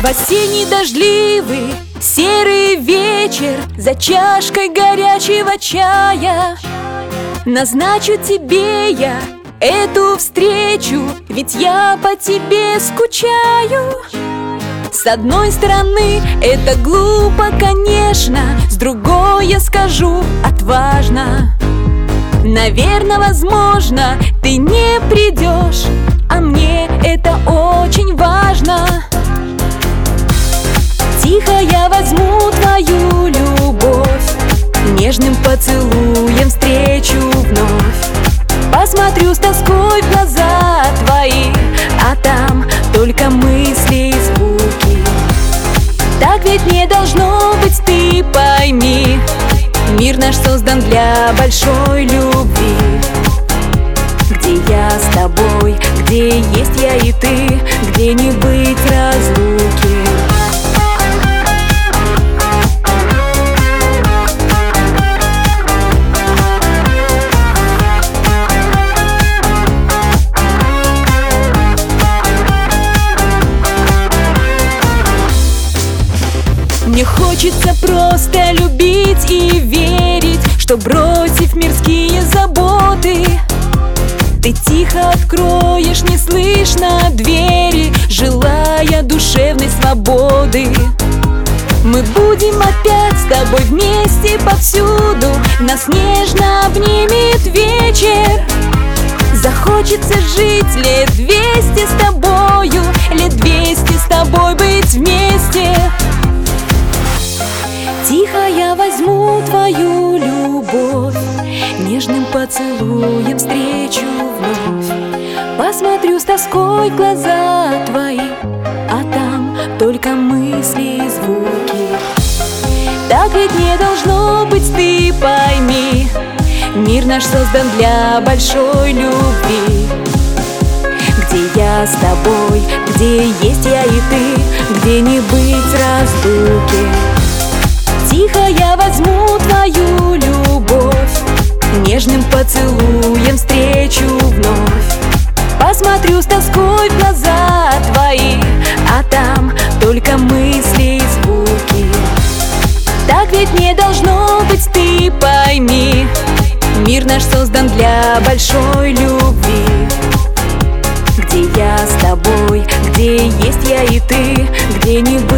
В осенний дождливый серый вечер за чашкой горячего чая назначу тебе я эту встречу, ведь я по тебе скучаю. С одной стороны, это глупо, конечно, с другой я скажу отважно. Наверное, возможно, ты не придешь, а мне это очень важно. Тихо я возьму твою любовь, нежным поцелуем встречу вновь. Посмотрю с тоской в глаза твои, а там только мысли и звуки. Так ведь не должно быть, ты пойми, мир наш создан для большой любви. Где я с тобой, где есть я и ты, где не быть разлуки. Мне хочется просто любить и верить, что, бросив мирские заботы, ты тихо откроешь неслышно двери, желая душевной свободы. Мы будем опять с тобой вместе повсюду, нас нежно обнимет вечер. Захочется жить лет 200 с тобою, лет 200 с тобой быть вместе. Тихо я возьму твою любовь, нежным поцелуем встречу вновь. Посмотрю с тоской в глаза твои, а там только мысли и звуки. Так ведь не должно быть, ты пойми, мир наш создан для большой любви. Где я с тобой, где есть я и ты, где не быть разлуки. Тихо я возьму твою любовь, нежным поцелуем встречу вновь. Посмотрю с тоской в глаза твои, а там только мысли и звуки. Так ведь не должно быть, ты пойми, мир наш создан для большой любви. Где я с тобой, где есть я и ты, где не быть